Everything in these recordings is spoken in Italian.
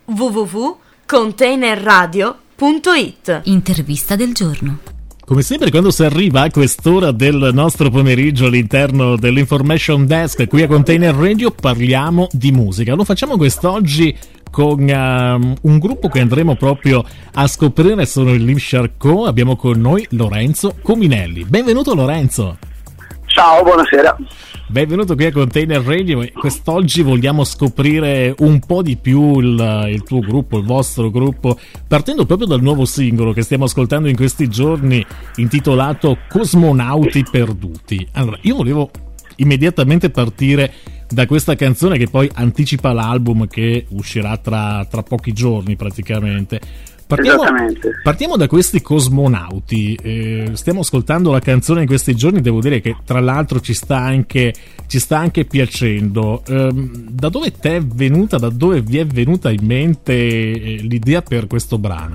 www.containerradio.it. Intervista del giorno. Come sempre quando si arriva a quest'ora del nostro pomeriggio all'interno dell'Information Desk qui a Container Radio parliamo di musica. Lo facciamo quest'oggi con un gruppo che andremo proprio a scoprire, sono il Live Charcot. Abbiamo con noi Lorenzo Cominelli. Benvenuto Lorenzo. Ciao, buonasera. Benvenuto qui a Container Radio. Quest'oggi vogliamo scoprire un po' di più il tuo gruppo, il vostro gruppo, partendo proprio dal nuovo singolo che stiamo ascoltando in questi giorni, intitolato Cosmonauti Perduti. Allora, io volevo immediatamente partire da questa canzone che poi anticipa l'album che uscirà tra pochi giorni praticamente. Partiamo da questi cosmonauti. Stiamo ascoltando la canzone in questi giorni, devo dire che tra l'altro ci sta anche piacendo. Da dove vi è venuta in mente l'idea per questo brano?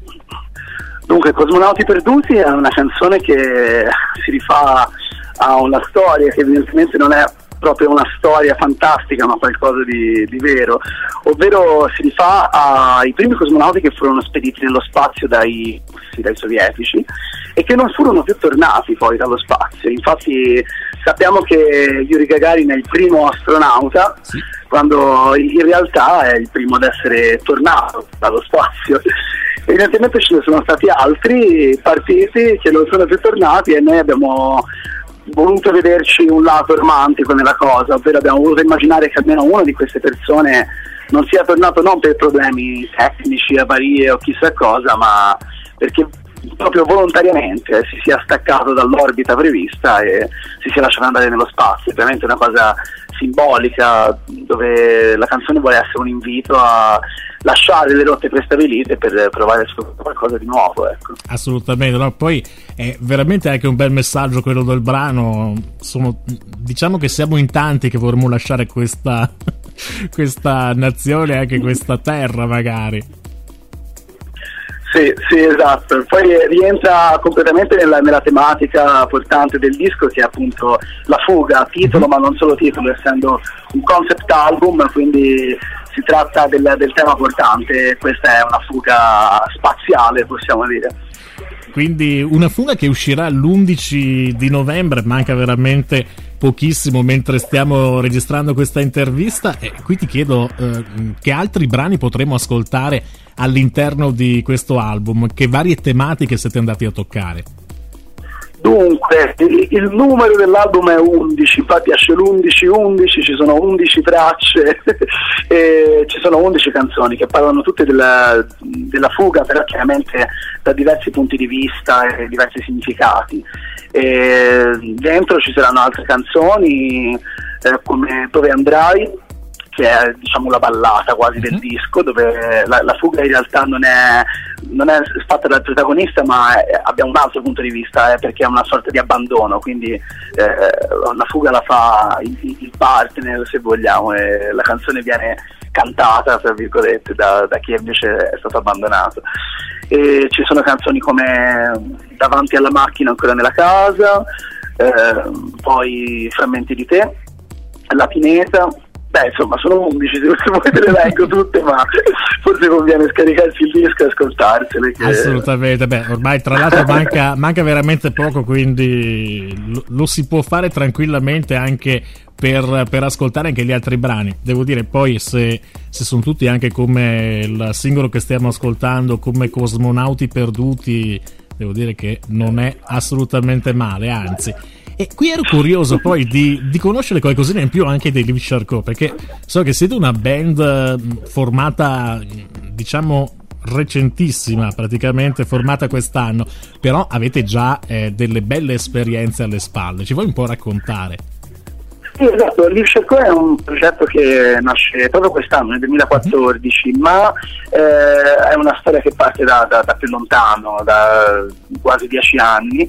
Dunque, Cosmonauti Perduti è una canzone che si rifà a una storia che evidentemente non è proprio una storia fantastica, ma qualcosa di vero, ovvero si rifà ai primi cosmonauti che furono spediti nello spazio dai sovietici e che non furono più tornati poi dallo spazio. Infatti sappiamo che Yuri Gagarin è il primo astronauta, sì, quando in realtà è il primo ad essere tornato dallo spazio. Evidentemente ce ne sono stati altri partiti che non sono più tornati e noi abbiamo voluto vederci un lato romantico nella cosa, ovvero abbiamo voluto immaginare che almeno una di queste persone non sia tornato non per problemi tecnici, avarie o chissà cosa, ma perché proprio volontariamente si sia staccato dall'orbita prevista e si sia lasciato andare nello spazio. Ovviamente è una cosa simbolica, dove la canzone vuole essere un invito a lasciare le rotte prestabilite per provare a scoprire qualcosa di nuovo, ecco. Assolutamente, no? Poi è veramente anche un bel messaggio quello del brano. Diciamo che siamo in tanti che vorremmo lasciare questa nazione, anche questa terra magari. Sì, esatto. Poi rientra completamente nella tematica portante del disco, che è appunto la fuga, titolo, ma non solo titolo, essendo un concept album, quindi si tratta del tema portante. Questa è una fuga spaziale, possiamo dire. Quindi una fuga che uscirà l'11 di novembre, manca veramente pochissimo mentre stiamo registrando questa intervista, e qui ti chiedo che altri brani potremo ascoltare all'interno di questo album, che varie tematiche siete andati a toccare? Dunque, il numero dell'album è 11, infatti esce l'11-11, ci sono 11 tracce e ci sono 11 canzoni che parlano tutte della fuga, però chiaramente da diversi punti di vista e diversi significati. E dentro ci saranno altre canzoni come Dove andrai, che è diciamo la ballata quasi del disco, dove la fuga in realtà non è fatta dal protagonista, ma abbiamo un altro punto di vista, perché è una sorta di abbandono, quindi la fuga la fa il partner, se vogliamo, e la canzone viene cantata tra virgolette da chi invece è stato abbandonato. E ci sono canzoni come Davanti alla macchina ancora nella casa, poi Frammenti di te, La pineta. Beh, insomma, sono 11, se voi te le leggo tutte, ma forse conviene scaricarsi il disco e ascoltarsele. Assolutamente, ormai tra l'altro manca veramente poco, quindi lo si può fare tranquillamente anche per ascoltare anche gli altri brani. Devo dire poi se sono tutti anche come il singolo che stiamo ascoltando, come Cosmonauti Perduti, devo dire che non è assolutamente male, anzi. E qui ero curioso poi di conoscere qualcosina in più anche dei Live Charcot, perché so che siete una band formata, diciamo, recentissima, praticamente formata quest'anno, però avete già delle belle esperienze alle spalle. Ci vuoi un po' raccontare? Sì, esatto, Live Charcot è un progetto che nasce proprio quest'anno, nel 2014, ma è una storia che parte da più lontano, da quasi 10 anni,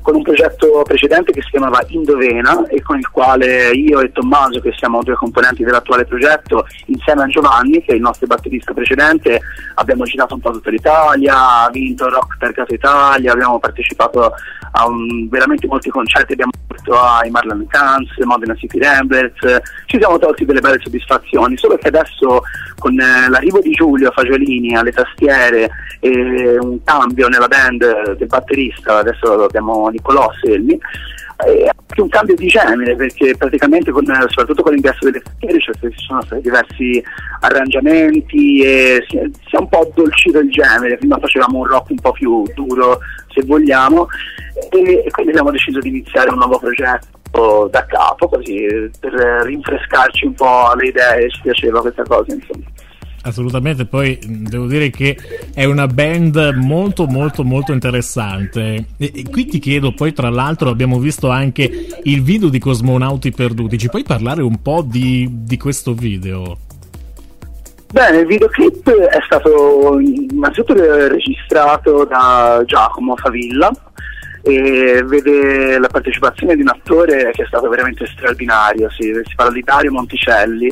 con un progetto precedente che si chiamava Indovena e con il quale io e Tommaso, che siamo due componenti dell'attuale progetto, insieme a Giovanni, che è il nostro batterista precedente, abbiamo girato un po' tutta l'Italia, ha vinto Rock per Casa Italia, abbiamo partecipato a veramente molti concerti, abbiamo fatto ai Marlon Cans, Modena City Ramblers, ci siamo tolti delle belle soddisfazioni, solo che adesso con l'arrivo di Giulio Fagiolini alle tastiere e un cambio nella band del batterista, adesso abbiamo Nicolò Selmi, anche un cambio di genere, perché praticamente soprattutto con l'ingresso delle tastiere ci sono stati diversi arrangiamenti e si è un po' addolcito il genere. Prima facevamo un rock un po' più duro, se vogliamo, e quindi abbiamo deciso di iniziare un nuovo progetto da capo, così per rinfrescarci un po' le idee. Ci piaceva questa cosa, insomma. Assolutamente, poi devo dire che è una band molto molto molto interessante e qui ti chiedo, poi tra l'altro abbiamo visto anche il video di Cosmonauti Perduti, ci puoi parlare un po' di questo video? Bene, il videoclip è stato innanzitutto registrato da Giacomo Favilla e vede la partecipazione di un attore che è stato veramente straordinario, si parla di Dario Monticelli,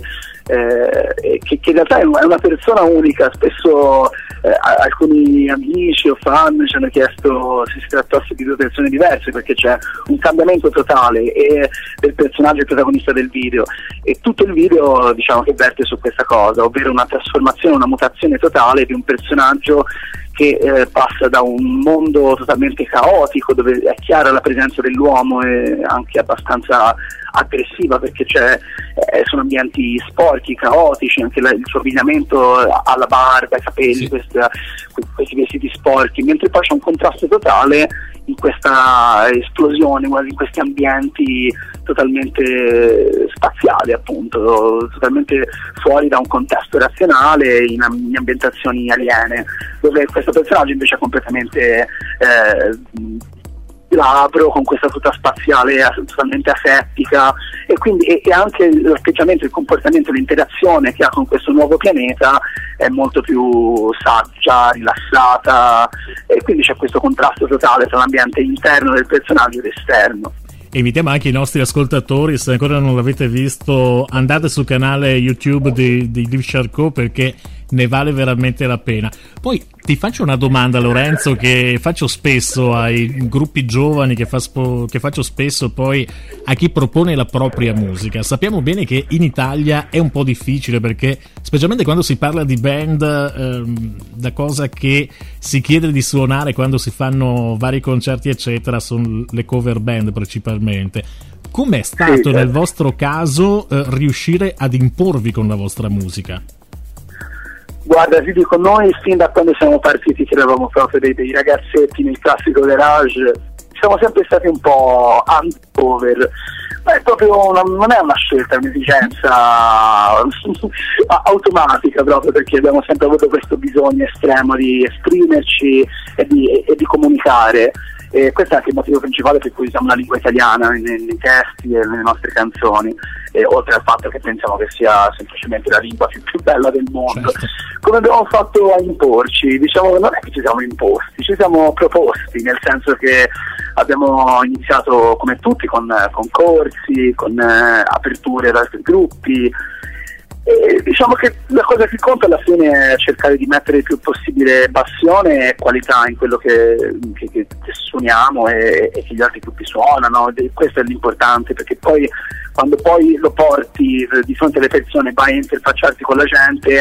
che in realtà è una persona unica. Spesso alcuni amici o fan ci hanno chiesto se si trattasse di due persone diverse, perché c'è un cambiamento totale del personaggio e protagonista del video, e tutto il video diciamo che verte su questa cosa, ovvero una trasformazione, una mutazione totale di un personaggio che passa da un mondo totalmente caotico, dove è chiara la presenza dell'uomo e anche abbastanza aggressiva, perché sono ambienti sporchi, caotici, anche il suo abbigliamento alla barba, i capelli, sì, questi vestiti sporchi, mentre poi c'è un contrasto totale in questa esplosione, in questi ambienti totalmente spaziali, appunto, totalmente fuori da un contesto razionale, in ambientazioni aliene, dove questo personaggio invece è completamente glabro, con questa tuta spaziale totalmente asettica, e quindi e anche l'atteggiamento, il comportamento, l'interazione che ha con questo nuovo pianeta è molto più saggia, rilassata, e quindi c'è questo contrasto totale tra l'ambiente interno del personaggio ed esterno. E invitiamo anche i nostri ascoltatori, se ancora non l'avete visto, andate sul canale YouTube di Liv Charcot, perché ne vale veramente la pena. Poi ti faccio una domanda, Lorenzo, che faccio spesso ai gruppi giovani, che faccio spesso poi a chi propone la propria musica. Sappiamo bene che in Italia è un po' difficile, perché specialmente quando si parla di band, la cosa che si chiede di suonare quando si fanno vari concerti eccetera sono le cover band principalmente. Com'è stato nel vostro caso riuscire ad imporvi con la vostra musica? Guarda, ti dico, noi fin da quando siamo partiti, che eravamo proprio dei ragazzetti nel classico garage, siamo sempre stati un po' anti-cover, ma è proprio non è una scelta, è un'esigenza automatica, proprio perché abbiamo sempre avuto questo bisogno estremo di esprimerci e di comunicare. E questo è anche il motivo principale per cui usiamo la lingua italiana nei testi e nelle nostre canzoni, oltre al fatto che pensiamo che sia semplicemente la lingua più bella del mondo. Certo. Come abbiamo fatto a imporci? Diciamo, non è che ci siamo imposti, ci siamo proposti, nel senso che abbiamo iniziato come tutti con corsi, con aperture ad altri gruppi. E diciamo che la cosa che conta alla fine è cercare di mettere il più possibile passione e qualità in quello che suoniamo e che gli altri gruppi suonano. E questo è l'importante, perché poi quando poi lo porti di fronte alle persone, vai a interfacciarti con la gente,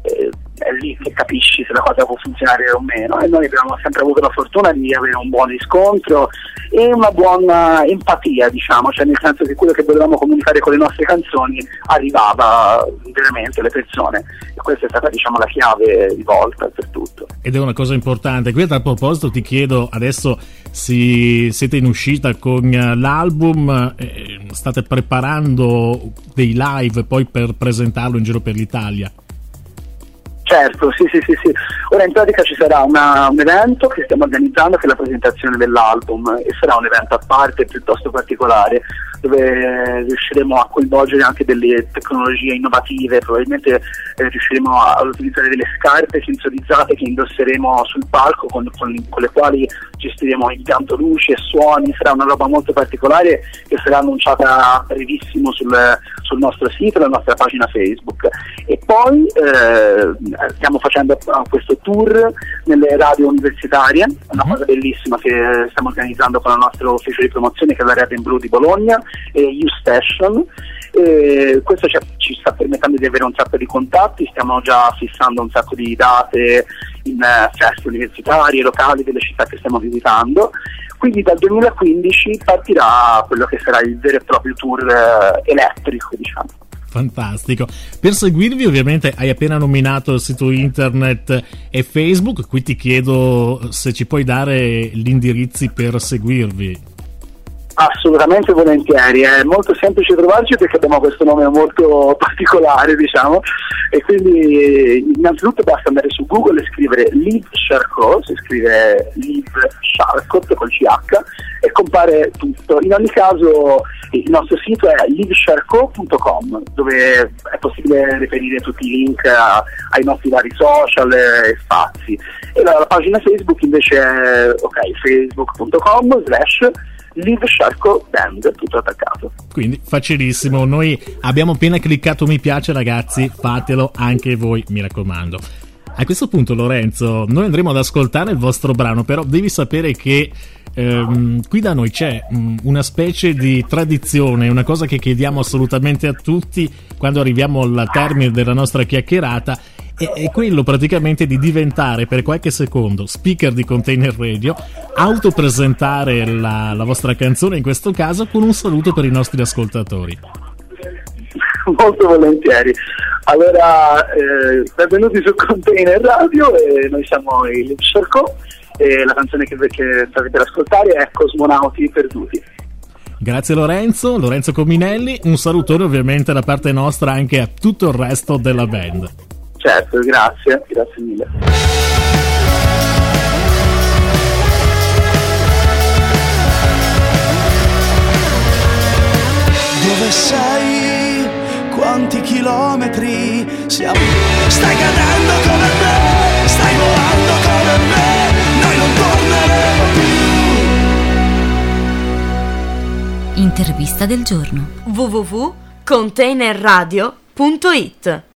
è lì che capisci se la cosa può funzionare o meno, e noi abbiamo sempre avuto la fortuna di avere un buon riscontro e una buona empatia, diciamo, cioè nel senso che quello che volevamo comunicare con le nostre canzoni arrivava veramente alle persone, e questa è stata, diciamo, la chiave di volta per tutto. Ed è una cosa importante. Qui a proposito ti chiedo, adesso siete in uscita con l'album, state preparando dei live poi per presentarlo in giro per l'Italia? Certo, sì. Ora in pratica ci sarà un evento che stiamo organizzando, che è la presentazione dell'album, e sarà un evento a parte piuttosto particolare, dove riusciremo a coinvolgere anche delle tecnologie innovative. Probabilmente riusciremo ad utilizzare delle scarpe sensorizzate che indosseremo sul palco, con le quali gestiremo impianto luci e suoni. Sarà una roba molto particolare che sarà annunciata brevissimo sul nostro sito, la nostra pagina Facebook. E poi stiamo facendo questo tour nelle radio universitarie, una cosa bellissima che stiamo organizzando con il nostro ufficio di promozione, che è la Red and Blue di Bologna e U-Station. E questo ci sta permettendo di avere un sacco di contatti. Stiamo già fissando un sacco di date in feste universitarie, locali delle città che stiamo visitando. Quindi dal 2015 partirà quello che sarà il vero e proprio tour elettrico, diciamo. Fantastico. Per seguirvi, ovviamente hai appena nominato il sito internet e Facebook, qui ti chiedo se ci puoi dare gli indirizzi per seguirvi. Assolutamente volentieri, è molto semplice trovarci perché abbiamo questo nome molto particolare, diciamo, e quindi innanzitutto basta andare su Google e scrivere Live Charcot, si scrive Live Charcot col CH, e compare tutto. In ogni caso il nostro sito è livecharcot.com, dove è possibile reperire tutti i link ai nostri vari social e spazi, e la pagina Facebook invece è facebook.com/ Live Charcot Band, tutto attaccato. Quindi facilissimo, noi abbiamo appena cliccato mi piace, ragazzi, fatelo anche voi, mi raccomando. A questo punto, Lorenzo, noi andremo ad ascoltare il vostro brano, però devi sapere che qui da noi c'è una specie di tradizione, una cosa che chiediamo assolutamente a tutti quando arriviamo al termine della nostra chiacchierata, è quello praticamente di diventare per qualche secondo speaker di Container Radio, autopresentare la vostra canzone in questo caso con un saluto per i nostri ascoltatori. Molto volentieri. Allora, benvenuti su Container Radio, e noi siamo i Live Charcot, e la canzone che state per ascoltare è Cosmonauti Perduti. Grazie Lorenzo Cominelli, un salutone ovviamente da parte nostra anche a tutto il resto della band. Certo, grazie mille. Dove sei? Quanti chilometri siamo? Stai cadendo come me, stai volando come me, noi non torneremo più. Intervista del giorno. www.containerradio.it